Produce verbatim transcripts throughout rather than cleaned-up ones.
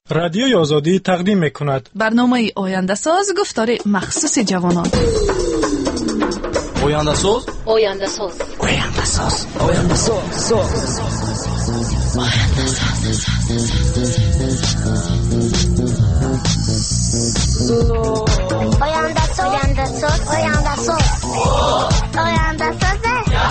رادیوی آزادی تقدیم می‌کند برنامه آینده ساز گفتار مخصوص جوانان. آینده ساز آینده ساز آینده ساز آینده ساز آینده ساز آینده ساز آینده ساز آینده ساز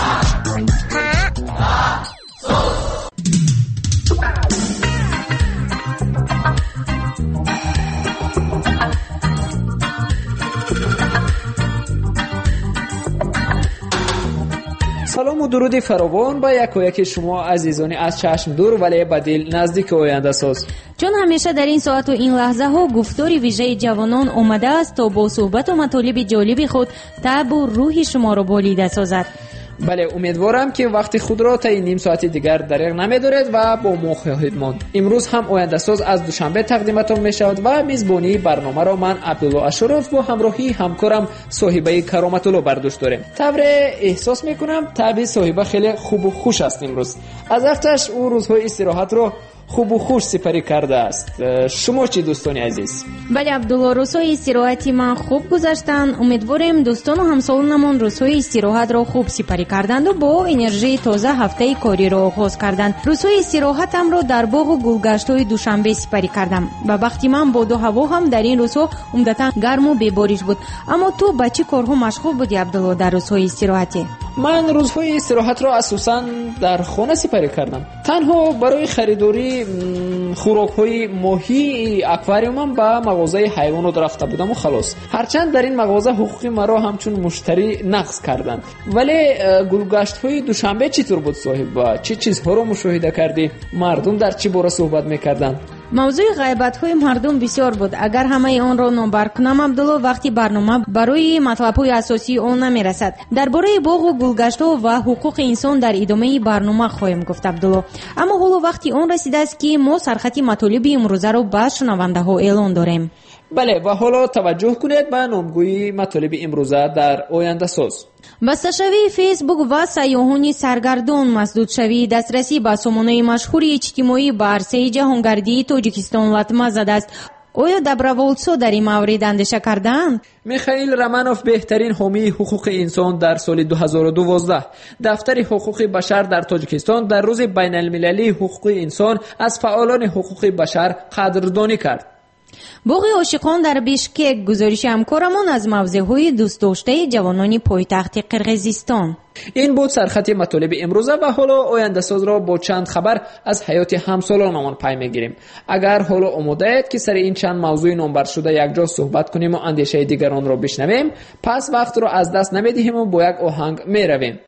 سلام و درود فراوان با یک و یک شما عزیزانی از چشم دور ولی با دل نزدیک آینده ساز. چون همیشه در این ساعت و این لحظه ها گفتار ویژه جوانان آمده است تا با صحبت و مطالب جالب خود طبع و روح شما را بالیده سازد. بله، امیدوارم که وقت خود را تا این نیم ساعت دیگر دریغ نمی‌دارید و با ما خواهید ماند. امروز هم آینده ساز از دوشنبه تقدیمتان می‌شود و میزبانی برنامه را من عبدالله اشرف با همراهی همکارم صاحبه کرامت الله بر دوش داریم. طبعا احساس می‌کنم طبع صاحبه خیلی خوب و خوش است امروز. از وقتش او روزهای استراحت رو خوب و خوش سپری کرده است. شما چی دوستان عزیز؟ بله عبدالله، روزهای استراحتی من خوب گذشتن. امیدواریم دوستان و همسالانمان روزهای استراحت را خوب سپری کردند و با انرژی تازه هفته کاری را آغاز کردند. روزهای استراحتم را در باغ و گلگشت‌های دوشنبه سپری کردم. به وقتی من باد و هوا هم در این روزها عمدتاً گرم و بی‌بارش بود. اما تو با چه کارها مشغول بودی عبدالله در روزهای استراحتی؟ من روزهای استراحت را اساساً در خانه سپری کردم. تنها برای خریداری خوراک‌های ماهی اکواریومم به مغازه حیوانات رفته بودم و خلاص. هرچند در این مغازه حقوق مرا همچون مشتری نقض کردند. ولی گلگشت‌های دوشنبه چطور بود صاحب؟ چه چیزها رو مشاهده کردی؟ مردم در چه باره صحبت می‌کردند؟ موضوع غیبت‌های مردم بسیار بود. اگر همه آن را نامبر کنم عبدالله، وقتی برنامه برای مطلب‌های اساسی آن نمی‌رسد. درباره باغ و گلگشت‌ها و حقوق انسان در ادامه برنامه خواهیم گفت عبدالله. اما حالا وقتی آن رسیده است که ما سرخط مطالب امروزه را به شنونده‌ها اعلان داریم. بله، و حالا توجه کنید به نامگویی مطالب امروزه در آینده ساز. بسته‌شوی فیسبوک و سیاحانی سرگردان مسدود شوی دسترسی به سامانه مشهور اجتماعی به عرصه جهانگردی تاجیکستان لطمه زده است. آیا دبروالتسا در این مورد اندیشه کردند؟ میخائیل رامانوف، بهترین حامی حقوق انسان در سال دو هزار و دوازده، دفتر حقوق بشر در تاجیکستان در روز بین المللی حقوق انسان از فعالان حقوق بشر قدردانی کرد. باغ عاشقان در بیشکک، گزارش همکارمان از موضوعهای دوست داشته جوانان پایتخت قرقیزستان. این بود سرخط مطالب امروزه و حالا آینده ساز را با چند خبر از حیات همسالانمان پی میگیریم. اگر حالا آماده اید که سر این چند موضوع نامبر شده یک جا صحبت کنیم و اندیشه دیگران را بشنویم، پس وقت را از دست نمیدهیم و با یک آهنگ میرویم.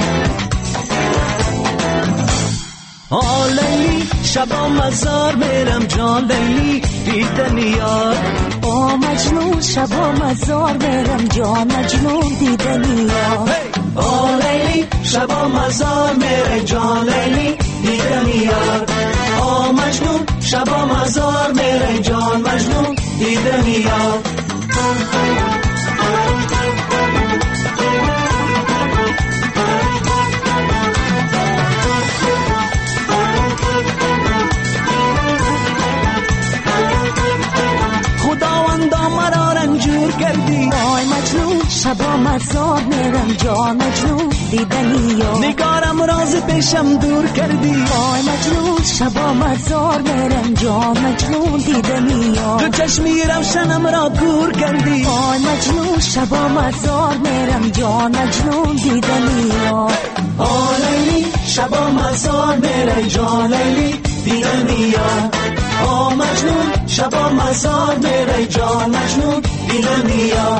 آه لیلی شبا مزار میرم جان لیلی دیدن یار. آه مجنون شبا مزار میرم جان مجنون دیدن یار. آه لیلی شبا مزار میرم جان لیلی دیدن یار. آه مجنون شبا مزار میرم جان مجنون دیدن یار. آی مجنون شبا مزار میرم جان مجنون دیدنی یار. نگارم راز پیشم دور کردی. آی مجنون شبا مزار میرم جان مجنون دیدنی یار. تو چشمی روشنم را کور کردی. آی مجنون شبا مزار میرم جان مجنون دیدنی یار. آه لیلی شبا مزار میرم جان لیلی دیدنی یار. آه مجنون شبا مزار میرم جان مجنون دیدنی یار.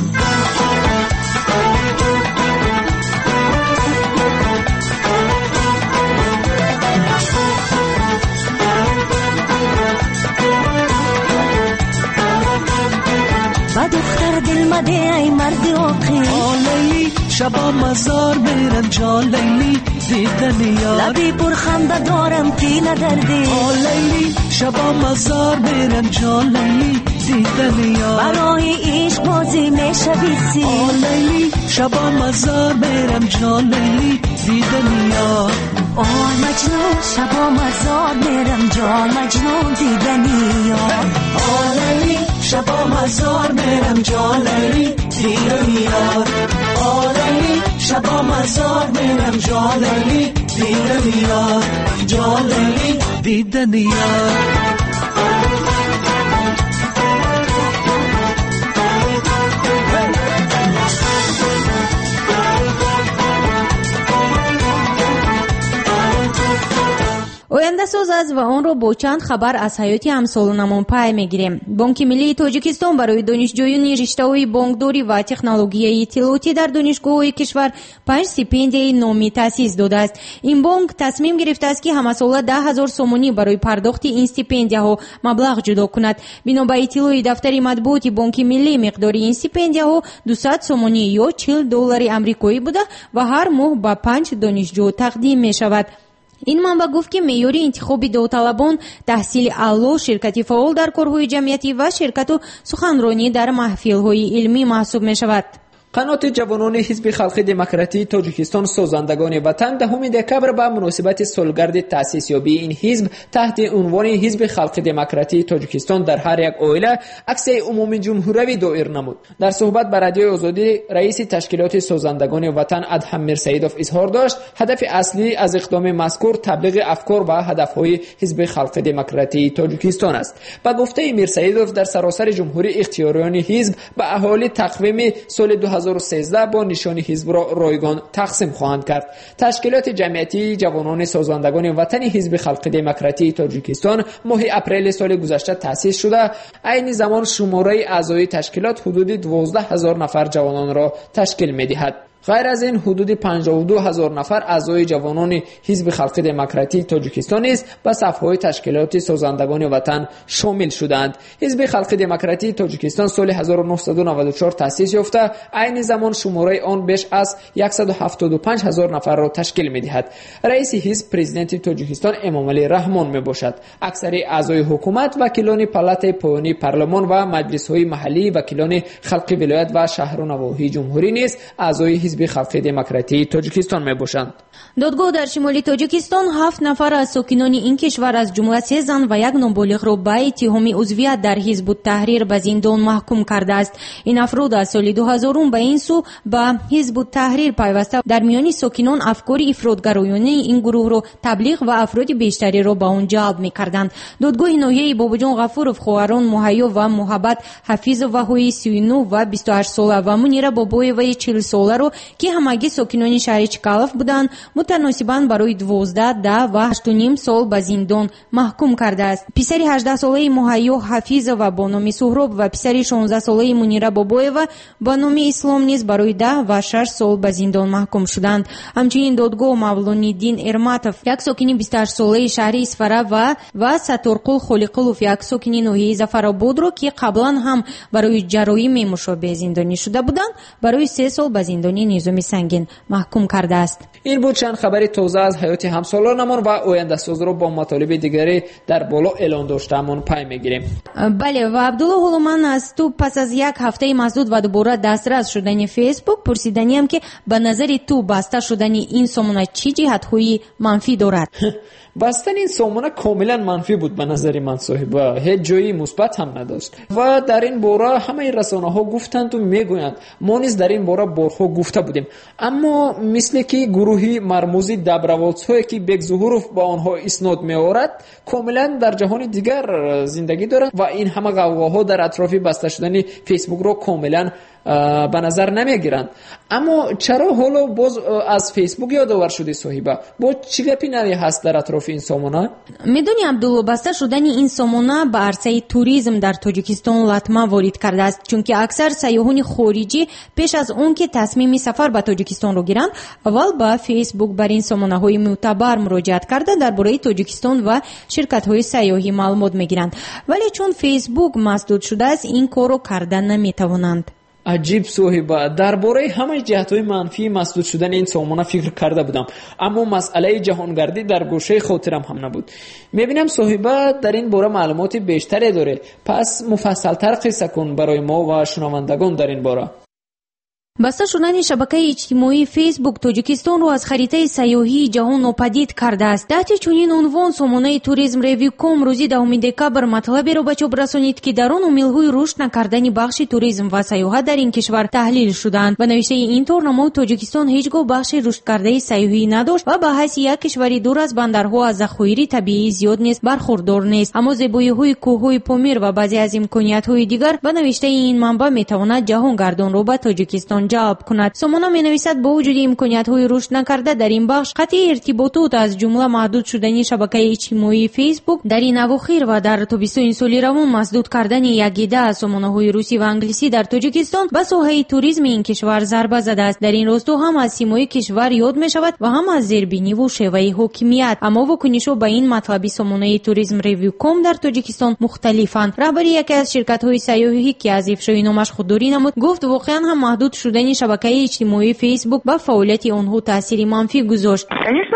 با دختر دل مده ای مرد آقی. آه لیلی شبا مزار میرم جان لیلی دیدن یار. لبی پر خنده دارم که ندردی. آه لیلی شبا مزار میرم جان لیلی دیدن یار برای عشق بازی میشوی سیر آه لیلی شبا مزار میرم جان لیلی دیدن یار آه مجنون شبا مزار میرم جان مجنون دیدنی یار آه لیلی شبا مزار میرم جان لیلی دیدن یار آه لیلی شبا مزار میرم جان لیلی دیدن یار جان لیلی دیدن یار оянда соз аст ва онро бо чанд хабар аз ҳаёти ҳамсолонамон пай мегирем. Бонки Миллии Тоҷикистон барои донишҷӯёни риштаҳои бонкдорӣ ва технологияи иттилоотӣ дар донишгоҳҳои кишвар панҷ стипендияи номӣ таъсис додааст. Ин бонк тасмим гирифтааст ки ҳамасола даҳ ҳазор сомонӣ барои пардохти ин стипендияҳо маблағ ҷудо кунад. Бино ба иттилои дафтари матбуоти Бонки Миллӣ, миқдори ин стипендияҳо дусад сомонӣ ё чил доллари амрикоӣ буда ва ҳар моҳ ба панҷ донишҷӯ тақдим мешавад. ин манба гуфт ки меъёри интихоби довталабон, таҳсили аъло, ширкати фаъол дар корҳои ҷамъиятӣ ва ширкату суханронӣ дар маҳфилҳои илмӣ маҳсуб мешавад. қаноти ҷавонони ҳизби халқи демократии тоҷикистон созандагони ватан даҳуми декабр ба муносибати солгарди таъсисёбии ин ҳизб таҳти унвони ҳизби халқи демократии тоҷикистон дар ҳар як оила аксияи умуми ҷумҳуравӣ доир намуд. дар суҳбат ба радиои озодӣ раиси ташкилоти созандагони ватан Адҳам Мирсаидов изҳор дошт, ҳадафи аслӣ аз иқдоми мазкур таблиғи афкор ва ҳадафҳои ҳизби халқи демократии тоҷикистон аст. ба гуфтаи Мирсаидов, дар саросари ҷумҳурӣ ихтиёриёни ҳизб ба аҳолӣ тақвими соли ду ҳазор ду ҳазору сенздаҳ бо нишони ҳизбро ройгон тақсим хоҳанд кард. ташкилоти ҷамъиятии ҷавонони созандагони ватани ҳизби халқи демократии тоҷикистон моҳи апрели соли гузашта таъсис шуда, айни замон шумораи аъзои ташкилот ҳудуди дувоздаҳ ҳазор нафар ҷавононро ташкил медиҳад. غیر از این حدود پنجاه و دو هزار نفر اعضای جوانان حزب خلق دموکراتی تاجیکستان نیز به صف‌های تشکیلات سازندگان وطن شامل شدند. حزب خلق دموکراتی تاجیکستان سال هزار و نهصد و نود و چهار تأسیس یافته، عین زمان شماره آن بیش از صد و هفتاد و پنج هزار نفر را تشکیل می‌دهد. رئیس حزب پرزیدنت تاجیکستان امامعلی رحمان میباشد. اکثر اعضای حکومت وکیلان پالات پایانی پارلمان و مجلس‌های محلی، وکیلان خلق ولایت و شهر و نواحی جمهوری نیز اعضای حزب خلق دموکراتی تاجیکستان میباشند. دادگاه در شمال تاجیکستان هفت نفر از ساکنان این کشور از جمله سه زن و یک نابالغ را به اتهام عضویت در حزب التحریر به زندان محکوم کرده است. این افراد از سال دو هزار به این سو به حزب التحریر پیوسته در میان ساکنان افکار افراطگرایانه این گروه را تبلیغ و افراد بیشتری را به آن جلب می‌کردند. دادگاه ناحیه باباجان غفورов خواهران مهیا و محبت حفیظ وحوی سی و نه و بیست و هشت ساله و منیره بابایeva چهل ساله را که همگی ساکنان شهر چکالف بودند متناسباً برای دوازده ده و هشت و نیم سال به زندان محکوم کرده است. پسر هجده ساله مهیا حفیظ و با نام سهراب و پسر شانزده ساله منیره بابایeva با نام اسلام نیز برای ده و شش سال به زندان محکوم شدند. همچنین دادگاه مولانیدین ارماتov یک ساکن بیست و هشت ساله شهر اسفره و و ستارقل خلیقلوف یک ساکن ناحیه ظفرآباد را که قبلا هم برای جرایم مشابه زندانی شده بودند برای سه سال به زندان نظامی سنگین محکوم کرده است. این بود چند خبر تازه از حیات همسالانمان و آینده ساز را با مطالب دیگری در بالا اعلان داشته‌مان پی میگیریم. بله و عبدالله حالا من از تو پس از یک هفته مسدود و دوباره دسترس شدن فیسبوک پرسیدنیم که به نظر تو بسته شدن این سامانه چه جهت‌های منفی دارد؟ بستن این سامانه کاملا منفی بود به نظر من صاحب، هیچ جایی مثبت هم نداشت و در این باره همه رسانه‌ها گفتند و میگویند، ما نیز در این باره بارها گفته بودیم، اما مثل که گروهی مرموزی دبروالدهایی که بیگ ظهورов با آنها اسناد می‌آورد کاملا در جهان دیگر زندگی دارند و این همه غوغاها در اطراف بسته شدن فیسبوک را کاملا به نظر نمیگیرند. اما چرا حالا باز از فیسبوک یادآور شدی صاحبه؟ با چی گپی نوی هست در اطراف این سامانه؟ میدونی عبدالله بسته شدن این سامانه به عرصه توریسم در تاجیکستان لطمه وارد کرده است، چون که اکثر سیاحان خارجی پیش از اون که تصمیم سفر به تاجیکستان رو گیرند اول به فیسبوک بر این سامانه های معتبر مراجعت کرده درباره تاجیکستان و شرکت های سیاحی معلومات میگیرند، ولی چون فیسبوک مسدود شده است این کارو کردن نمیتوانند. عجیب صاحبه، درباره همه جهت‌های منفی مسدود شدن این سامانه فکر کرده بودم، اما مسئله جهانگردی در گوشه خاطرم هم نبود. میبینم صاحبه در این باره معلومات بیشتری داره، پس مفصل‌تر قصه کن برای ما و شنوندگان در این باره. بسته شدن شبکه اجتماعی فیسبوک تاجیکستان رو از خریطه سیاحی جهان ناپدید کرده است. تحت چنین عنوان سامانه توریسم ریویو کام روزی دهم دکامبر مطلبی را به چاپ رسانید که در آن امیدهای رشد نکردن بخش توریسم و سیاحت در این کشور تحلیل شدند. به نوشته اینطور نمود تاجیکستان هیچگاه بخش رشد کرده سیاحی نداشت و به حیث یک کشوری دور از بندرها از ذخایر طبیعی زیاد نیست برخوردار نیست، اما زیبایی‌های کوههای پامیر و بعضی از امکانیت‌های دیگر به نوشته این منبع می‌تواند جهانگردان را به تاجیکستان جلب کند. سامانه می‌نویسد با وجود امکانیت‌های رشد نکرده در این بخش، قطع ارتباطات از جمله محدود شدن شبکه اجتماعی فیسبوک در این اواخر و در تابستان سال روان مسدود کردن یک عده از سامانه‌های روسی و انگلیسی در تاجیکستان به ساحه توریسم این کشور ضربه زده است. در این راستا هم از سیمای کشور یاد می‌شود و هم از زیربینی و شیوه حاکمیت. اما واکنش‌ها به این مطلب سامانه توریسم ریویو کام در تاجیکستان مختلفند. رهبر یکی از شرکت‌های سیاحی که از افشای نامش خودداری نمود گفت واقعا هم محدود شدن شبکه اجتماعی فیسبوک به فعالیت آنها تأثیر منفی گذاشت.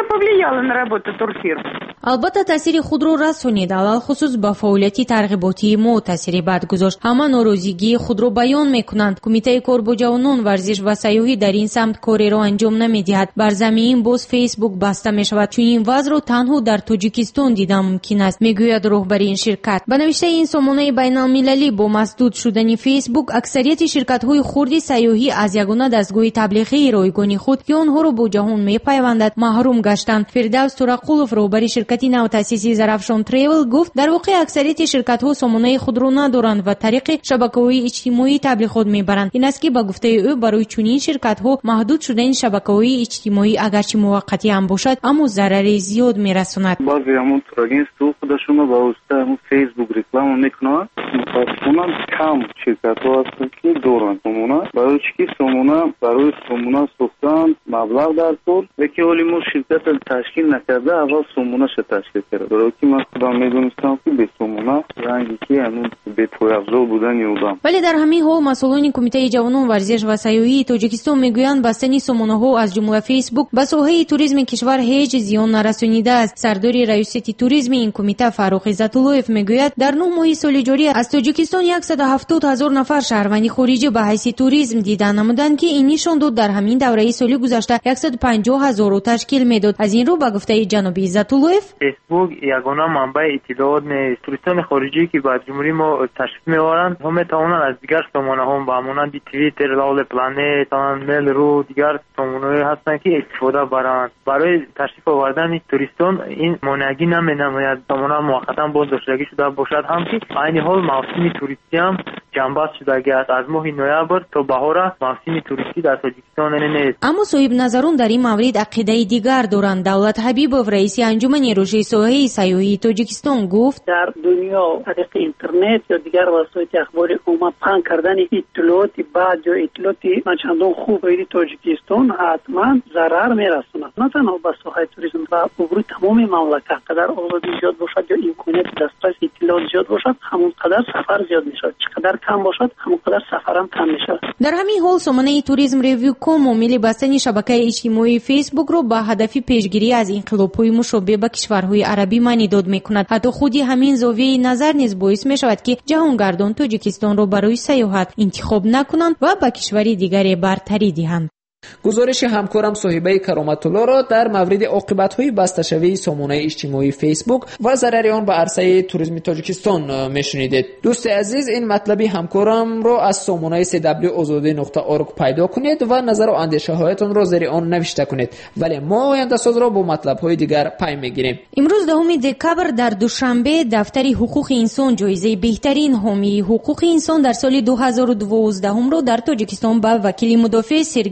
البته تأثیر خود را رسانید، علل خصوص به فعالیت ترغیباتی ما تأثیر بد گذاشت. همه ناراضگی خود را بیان میکنند. کمیته کار با جوانان ورزش و سیاحی در این سمت کاری را انجام نمیدهد. بر زمین باز فیسبوک بسته می شود، چون این وضع را تنها در تاجیکستان دیدن ممکن است، میگوید رهبر این شرکت. به نوشته این سامانه بین المللی با مسدود شدن فیسبوک اکثریت شرکت های خردی سیاحی از یگانه دستگاه تبلیغی رایگان خود که آنها را با جهان میپیوندد محروم گشتند. فردوس ترقلوف رهبر شرکت نوتاسیسی زرافشان تریول گفت در واقع اکثریت شرکت ها سامانه خود را ندارند و طریق شبکه‌های اجتماعی تبلیغات میبرند. این است که به گفته او برای چنین شرکت ها محدود شدن شبکه‌های اجتماعی اگرچه موقتی هم باشد اما ضرر زیاد میرساند. بعضی همون تراگنس تو خودشون با واسطه فیسبوک رکلام میکنند. متأسفانه کم شرکت ها هستند که دارند سامانه، برای چی سامانه برای سامانه ساختن مبلغ در طول یکی ولی ما شرکت تشکیل نکرده اول سامانه شد تشکیل کرده. برای که من خودم میدونستم که به سامانه رنگی که همون به توی افضل بودن یودم. ولی در همین حال مسئولان کمیته جوانان ورزش و سیاحی تاجیکستان میگویند بستن سامانه ها از جمله فیسبوک به ساحه توریسم کشور هیچ زیان نرسانیده است. سردار ریاست توریسم این کمیته فاروق عزت‌اللهیف میگوید در نه ماه سال جاری از تاجیکستان صد و هفتاد هزار نفر شهروند خارجی به حیث توریسم دیدن نمودند که این نشان داد در همین دوره سالی گذشته صد و پنجاه هزار رو تشکیل میداد. از این رو به گفته جناب عزت‌اللهیف فیسبوک یگانه منبع اطلاعات نیست. توریستان خارجی که به جمهوری ما تشریف می‌آورند هم می‌توانند از دیگر سامانه‌ها به مانند توییتر، لال پلنت، میل رو دیگر سامانه‌ای هستند که استفاده برند. برای تشریف آوردن توریستان این مانعی نمی‌نماید. سامانه موقتا بازداشتگی شده باشد هم که عین حال موسم توریستی هم جنبش شده است. از ماه نوامبر تا بهار موسم توریستی در تاجیکستان نیست. اما صاحب نظرون در این مورد عقیده دیگر دارند. دولت حبیبوف رئیس انجمن روشی سیاحی سیاحی تاجیکستان گفت در دنیا طریق اینترنت یا دیگر وسایل اخباری عموما پخش کردن اطلاعات بعد یا اطلاعات چندان خوب به تاجیکستان حتما ضرر میرساند، نه تنها به ساحه توریسم و عبور تمام مملکت. قدر آزادی زیاد باشد یا امکانیت دسترس اطلاعات زیاد باشد همون قدر سفر زیاد میشود، چقدر کم باشد همون قدر سفر هم کم میشود. در همین حال سامانه توریسم ریویو کام مایل بستن شبکه اجتماعی فیسبوک رو با هدف پیشگیری از انقلاب‌های مشابه به کشورهای عربی معنی داد میکند. حتی خودی همین زاویه نظر نیز باعث میشود که جهانگردان تاجیکستان رو برای سیاحت انتخاب نکنند و به کشوری دیگری برتری دهند. گزارش همکارم صاحبه کرامت الله را در مورد عاقبت‌های بسته شوی سامانه اجتماعی فیسبوک و ضرر آن به عرصه توریسم تاجیکستان میشنیدید. دوست عزیز این مطلبی همکارم را از سامانه سی دبلیو آزادی نقطه اورگ پیدا کنید و نظر و اندیشه هایتان را زیر آن نوشته کنید. ولی ما آینده ساز را با مطلب‌های دیگر پی میگیریم. امروز دهم دکامبر در دوشنبه دفتر حقوق انسان جایزه بهترین حامی حقوق انسان در سال دو هزار و دوازده را در تاجیکستان به وکیل مدافع سرگئی رمان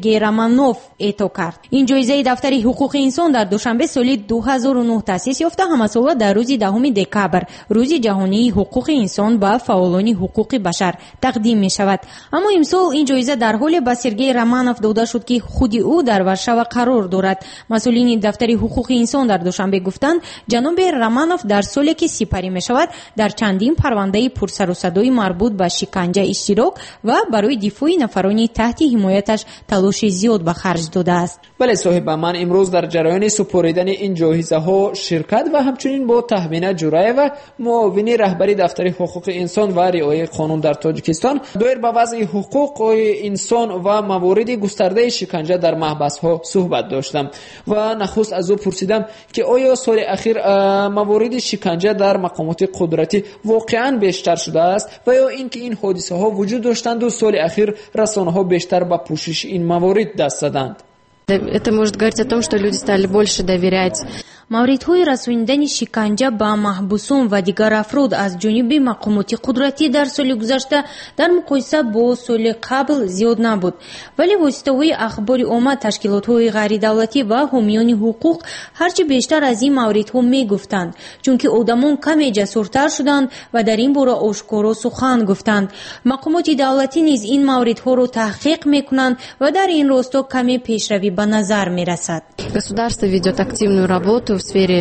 Романов اعطا کرد. این جایزه دفتر حقوق انسان در دوشنبه سال دو هزار و نه تأسیس یافته همساله در روز دهم دکبر روز جهانی حقوق انسان به فعالان حقوق بشر تقدیم می شود. اما امسال این جایزه در حال به سرگئی رامانوف داده شد که خود او در ورشو قرار دارد. مسئولین دفتر حقوق انسان در دوشنبه گفتند جناب رامانوف در سالی که سپری می شود در چندین پرونده پرسر و صدای مربوط به شکنجه اشتراک و برای دفاع نفرانی تحت حمایتش تلاش زیاد به خرج داده است. بله صاحب، من امروز در جریان سپردن این جایزه ها شرکت و همچنین با تهمینه جورایو معاون رهبری دفتر حقوق انسان و رعایت قانون در تاجیکستان دایر به وضع حقوق انسان و موارد گسترده شکنجه در محبس ها صحبت داشتم و نخست از او پرسیدم که آیا سال اخیر موارد شکنجه در مقامات قدرتی واقعا بیشتر شده است و یا اینکه این حادثه ها وجود داشتند و سال اخیر رسانه ها بیشتر به پوشش این موارد دست زدند. Это может говорить о том, что люди стали больше доверять. موردهای رسانیدن شکنجه به محبوسان و دیگر افراد از جانب مقامات قدرتی در سال گذشته در مقایسه با سال قبل زیاد نبود، ولی واسطه‌های اخبار عامه، تشکیلات‌های غیر دولتی و حامیان حقوق هرچی بیشتر از این موردها میگفتند، چون که آدمان کمی جسورتر شدند و در این باره آشکارا سخن گفتند. مقامات دولتی نیز این موردها را تحقیق میکنند و در این راستا کمی پیشروی به نظر میرسد. Государство ведет активную работу в сфере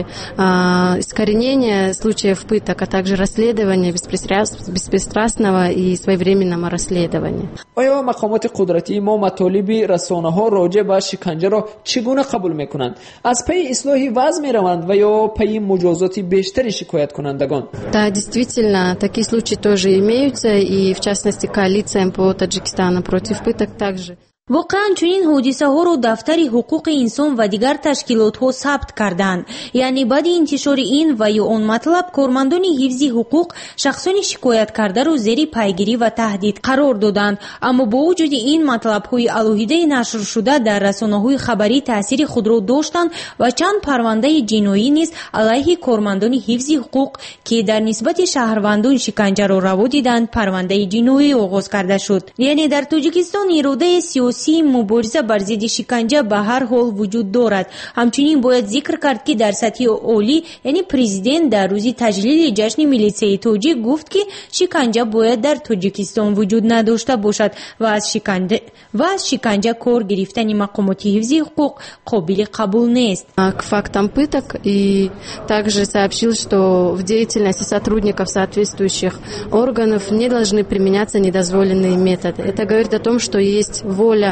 э, искоренения случаев пыток, а также расследования, беспристрастного и своевременного расследования. آیا مقامات قدرتی ما مطالب رسانه‌ها راجع به شکنجه را چگونه قبول می‌کنند؟ از پی اصلاح وضع می‌روند و یا پی مجازات بیشتری شکایت کنندگان؟ Да, действительно, такие случаи тоже имеются, и в частности коалиция по Таджикистану против пыток также. واقعا چنین حادثه ها رو دفتر حقوق انسان و دیگر تشکیلات ها ثبت کردند. یعنی بعد انتشار این و یا اون مطلب کارمندان حفظ حقوق شخصان شکایت کرده رو زیر پیگیری و تهدید قرار دادند. اما با وجود این مطلب های علیحده نشر شده در رسانه های خبری تاثیر خود را داشتند و چند پرونده جنایی نیز علیه کارمندان حفظ حقوق که در نسبت شهروندان شکنجه را روا دیدند پرونده جنایی آغاز کرده شد. یعنی در تاجیکستان اراده سیاسی مبارزه بر ضد شکنجه به هر حال وجود دارد. همچنین باید ذکر کرد که در سطح عالی یعنی پرزیدنت در روز تجلیل جشن ملی تاجیک گفت که شکنجه باید در تاجیکستان وجود نداشته باشد و از شکنجه و از شکنجه کار گرفتن مقامات حفظ حقوق قابل قبول نیست. К фактам пыток и также сообщил, что в деятельности сотрудников соответствующих органов не должны применяться недозволенные методы. Это говорит о том, что есть воля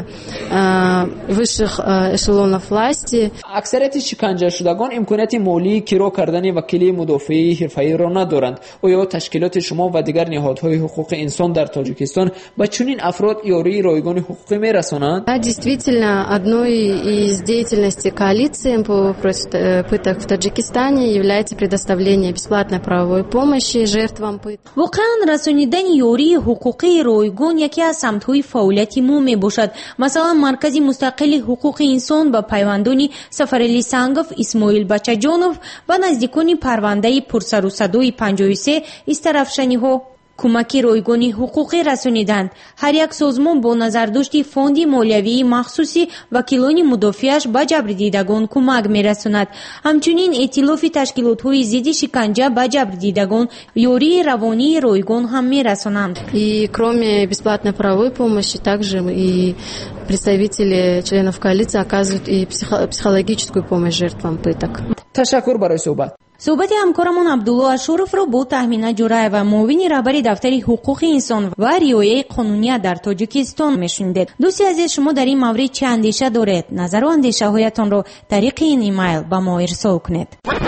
высших эшелонов власти. اکثریت شکنجه شدگان امکانات مالی کرا کردن وکیل مدافع حرفه‌ای را ندارند. آیا تشکیلات شما و دیگر نهادهای حقوق انسان در تاجیکستان با چنین افراد یاری رایگان حقوقی می‌رسانند؟ Да, действительно, одной из деятельностей коалиции по против пыток в Таджикистане является предоставление бесплатной правовой помощи жертвам пыток. واقعا رسانیدن یاری حقوقی رایگان یکی از سمت‌های فعالیت ما میباشد. مثلا مرکز مستقل حقوق انسان با پیوندان سفرعلی سنگوف، اسماعیل بچه‌جانوف و نزدیکان پرونده پرسر و صدای پنجاه و سه استرافشنی‌ها کمک رایگانی حقوقی رسانیدند. هر یک سازمان با نظرداشت فوند مالیوی مخصوصی وکیلان مدافعش به جبر دیدگان کمک میرساند. همچنین ائتلاف تشکیلات‌های ضد شکنجه به جبر دیدگان یاری روانی رایگان هم میرسانند. И кроме бесплатной правовой помощи также и представители членов коалиции оказывают и психологическую помощь жертвам пыток. تشکر برای صحبت. صحبت همکارمون عبدالله اشرف را با تهمینه جورایو معاون رهبری دفتر حقوق انسان و رعایت قانونی در تاجیکستان میشنیدید. دوستی عزیز، شما در این مورد چه اندیشه دارید؟ نظر و اندیشه هایتان را طریق این ایمیل به ما ارسال کنید.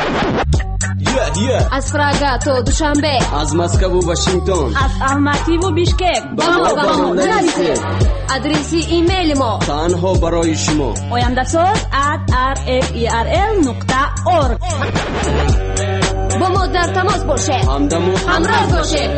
Yeah, yeah. از پراگ تا دوشنبه، از مسکو و واشنگتن، از الماتی و بیشکک، با ما با ما نویسید. ادرس ایمیل ما تنها برای شما oyandasos at r f e r l nokta org. با ما در تماس باشه، همدم و همراه باشه.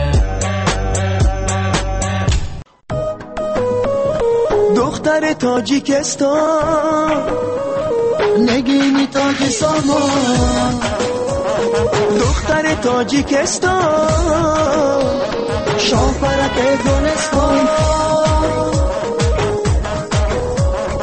دختر تاجیکستان نگینی تاج سامان، دختر تاجیکستان شاپرک گلستان،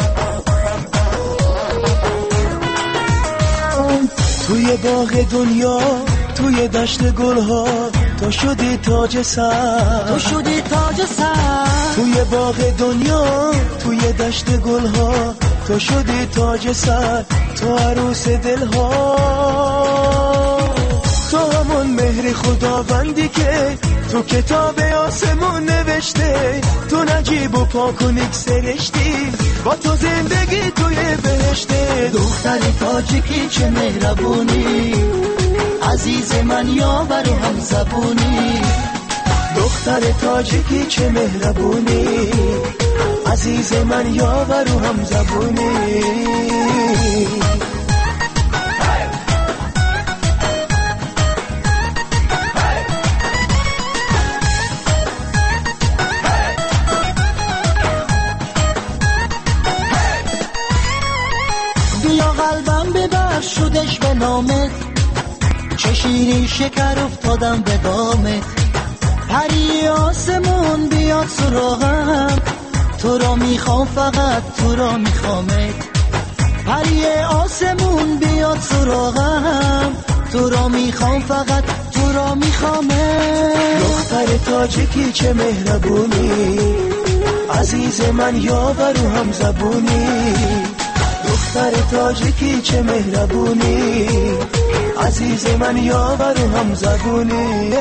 توی باغ دنیا توی دشت گلها تو شدی تاج سر تو شدی تاج سر توی باغ دنیا توی دشت گلها تو شدی تاج سر تو عروس دلها تو همون مهر خداوندی که تو کتاب آسمون نوشته تو نجیب و پاک و نیک سرشتی با تو زندگی توی بهشته دختری تاجیکی چه مهربونی عزیز من یاور و هم زبونی دختر تاجیکی چه مهربونی عزیز من یاور و هم زبونی بیا قلبم ببر شدش به نامت چه شیرین شکر افتادم به دامت پری آسمون بیاد سراغم تو را میخوام فقط تو را میخوامت پری آسمون بیاد سراغم تو را میخوام فقط تو را میخوامت دختر تاجیکی چه مهربونی عزیز من یاور و هم زبونی دختر تاجیکی چه مهربونی عزیز من یاور و هم زبونی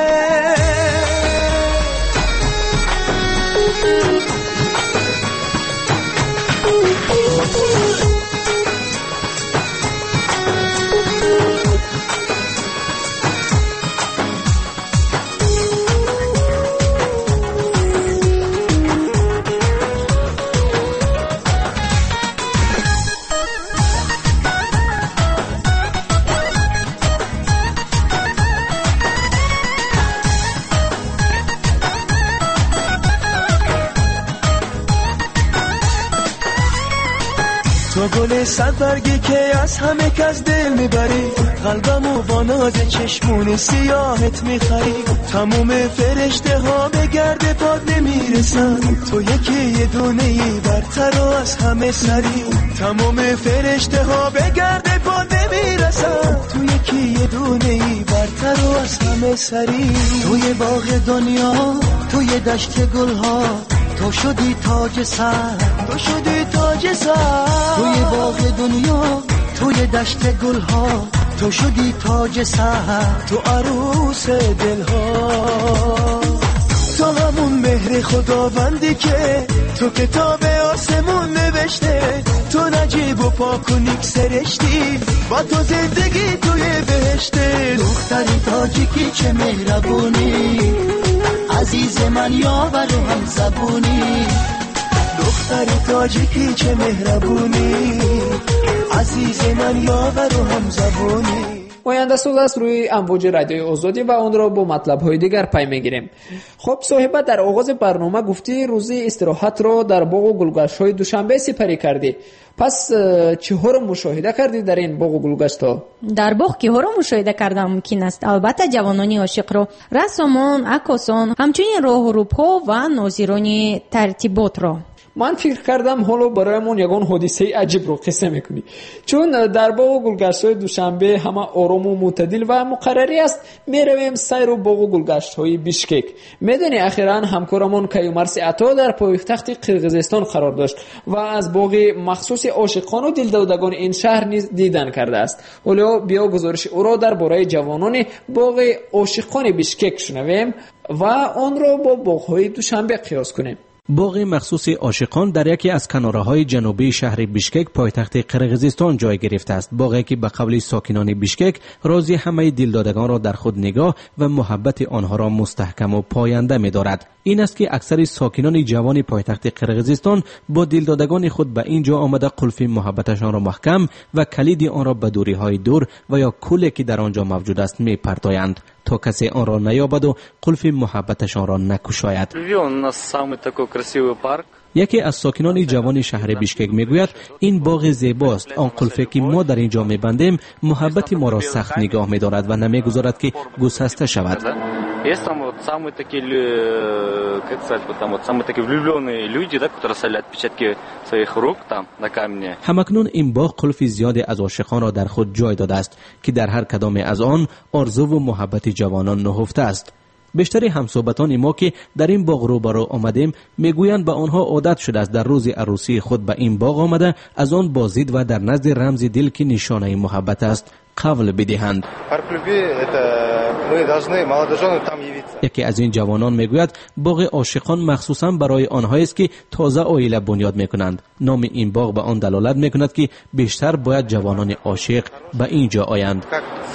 تو گل صد برگی که از همه کس دل میبری قلبمو با ناز چشمون سیاهت میخری تموم فرشته ها به گرد پاد نمیرسن تو یکی یه دونه ای برتر و از همه سری تموم فرشته ها به گرد پاد نمیرسن تو یکی یه دونه ای برتر و از همه سری توی باغ دنیا توی دشت گلها تو شدی تاج سر تو شدی تاج سر توی باغ دنیا توی دشت گلها تو شدی تاج سر تو عروس دلها تو همون مهر خداوندی که تو کتاب آسمون نوشته تو نجیب و پاک و نیک سرشتی با تو زندگی توی بهشته دختری تاجیکی چه مهربونی عزیز من یاور و هم زبونی دختر تاجیکی چه مهربونی عزیز من یاور و هم زبونی. آینده سوز است روی امواج رادیوی آزادی و اون را با مطلب‌های دیگر پی می‌گیریم. خب صاحبه در آغاز برنامه گفتی روزی استراحت را در باغ و گلگشت‌های دوشنبه سپری کردی. پس چه ها را مشاهده کردی در این باغ و گلگشت‌ها؟ در باغ که ها را مشاهده کردم ممکن است البته جوانانی عاشق را، رسامان، عکاسان، همچنین راهروها و ناظران ترتیبات را. من فکر کردم حالا برایمون یگان حادثه عجیب رو قصه میکنی، چون در باغ و گلگشت‌های دوشنبه همه آرام و معتدل و مقرری است. میرویم سیر و باغ و گلگشت‌های بیشکک. میدونی اخیراً همکارمون کیومرث عطا در پایتخت قرقیزستان قرار داشت و از باغ مخصوص عاشقان و دلدادگان این شهر نیز دیدن کرده است. حالا بیا گزارش او را درباره جوانان باغ عاشقان بیشکک شنویم و آن را با باغ‌های دوشنبه قیاس کنیم. باغ مخصوص عاشقان در یکی از کناره‌های جنوبی شهر بیشکک پایتخت قرقیزستان جای گرفته است. باغی که به قول ساکنان بیشکک راضی همه دلدادگان را در خود نگاه و محبت آنها را مستحکم و پاینده می‌دارد. این است که اکثر ساکنان جوان پایتخت قرقیزستان با دلدادگان خود به اینجا آمده قلف محبتشان را محکم و کلید آن را به دوری‌های دور و یا کولی که در آنجا موجود است می‌پرتایند تا کسی آن را نیابد و قلف محبتشان را نکشاید. یکی از ساکنان جوان شهر بیشکک میگوید این باغ زیباست، آن قلفی که ما در اینجا میبندیم محبت ما را سخت نگاه میدارد و نمیگذارد که گسسته شود. Есть там вот самые такие, как сказать, вот там вот самые такие влюбленные люди, да, которые ставят отпечатки своих рук там на камне. همکنون این باغ قلف زیادی از عاشقان را در خود جای داده است که در هر کدام از آن آرزو و محبت جوانان نهفته است. بیشتری همصحبتان ما که در این باغ روبرو آمدیم میگویند به آنها عادت شده است در روز عروسی خود به این باغ آمده از آن بازدید و در نزد رمز دل که نشانه محبت است قول بدهند. یکی از این جوانان میگوید باغ عاشقان مخصوصا برای آنهایی است که تازه عائله بنیاد میکنند. نام این باغ به آن دلالت میکند که بیشتر باید جوانان عاشق به اینجا آیند.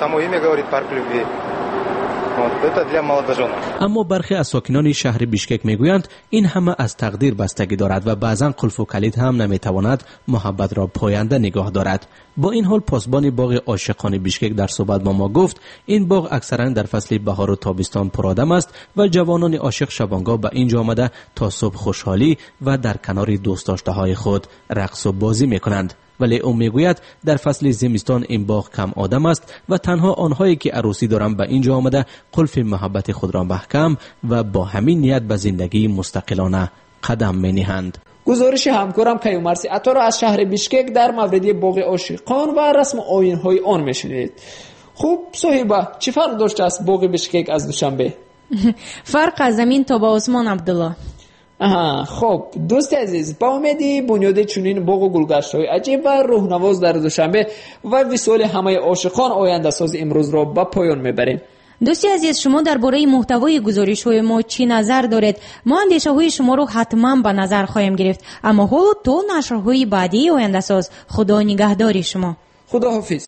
اما برخی از ساکنان شهر بیشکک میگویند این همه از تقدیر بستگی دارد و بعضا قلف و کلید هم نمیتواند محبت را پاینده نگاه دارد. با این حال پاسبان باغ عاشقان بیشکک در صحبت با ما گفت این باغ اکثرا در فصل بهار و تابستان پرآدم است و جوانان عاشق شبانگاه به اینجا آمده تا صبح خوشحالی و در کنار دوست داشته های خود رقص و بازی میکنند. ولی او میگوید در فصل زمستان این باغ کم آدم است و تنها آنهایی که عروسی دارند به اینجا آمده قلف محبت خود را محکم و با همین نیت به زندگی مستقلانه قدم می نهند. گزارش همکارم کیومرسی عطا را از شهر بیشکک در مورد باغ عاشقان و رسم و آیین‌های آن میشنید. خوب صاحبه چه فرق داشته است باغ بیشکک از دوشنبه؟ فرق از زمین تا به آسمان عبدالله. آها خب دوست عزیز با امیدی بنیاد چنین باغ و گلگشت‌های عجیب و روح‌نواز در دوشنبه و وصال همه عاشقان آینده ساز امروز را به پایان میبریم. دوستی عزیز شما درباره محتوای گزارش‌های ما چی نظر دارید؟ ما اندیشه‌های شما رو حتما به نظر خواهیم گرفت. اما حالا تا نشرهای بعدی آینده ساز خدا نگهداری شما. خدا حافظ.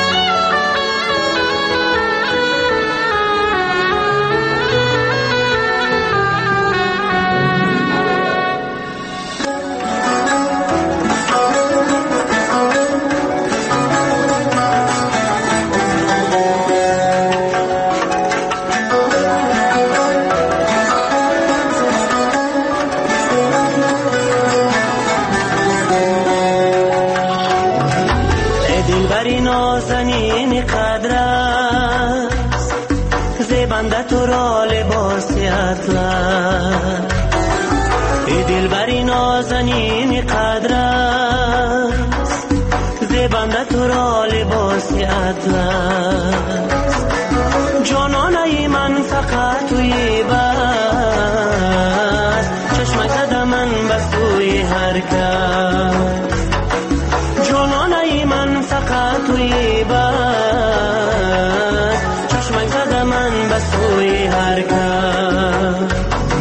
نازنین قدر است زیبنده تو را لباس اطلس ای دلبری نازنین قدر است زیبنده تو را لباس اطلس جانانه من فقط توی بس چشمک زده من بس توی هر کس جانانه من فقط توی بس چشمک زده من بس توی هر کس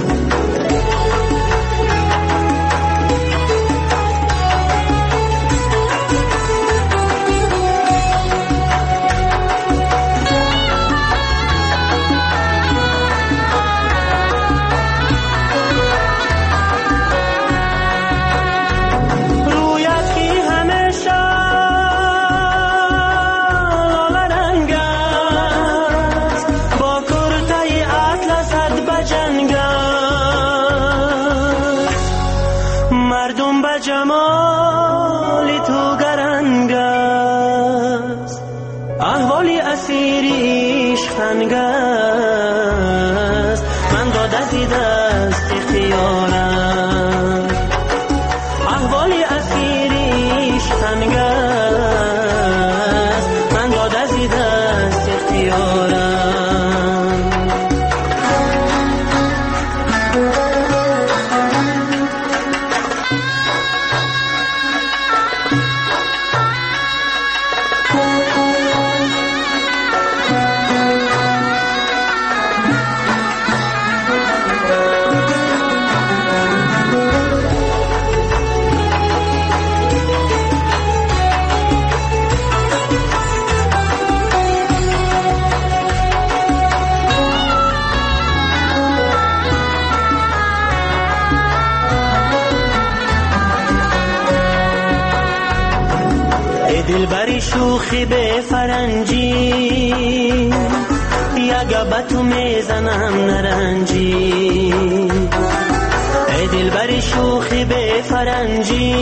دلبری شوخی به فرنجی یگه به تو میزنم نرنجی ای دلبری شوخی به فرنجی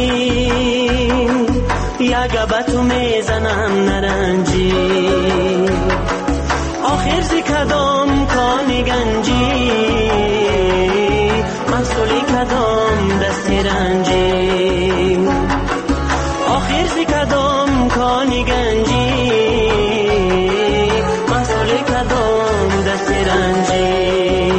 یگه به تو میزنم نرنجی آخر زی کدام کانی کانی گنجی محصولی کدام دستی رنجی آخر زی کدام کانی گنجی محصولی کدام دستی رنجی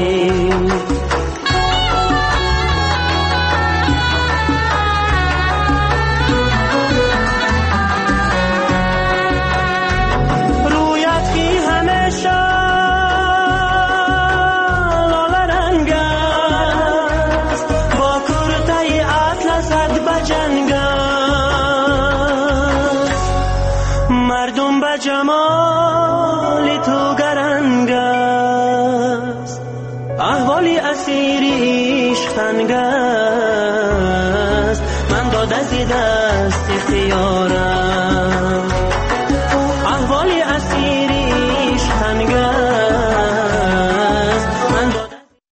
جمالی تو گرنگ است احوالی اسیری عشق تنگ است من داد از دست اختیارم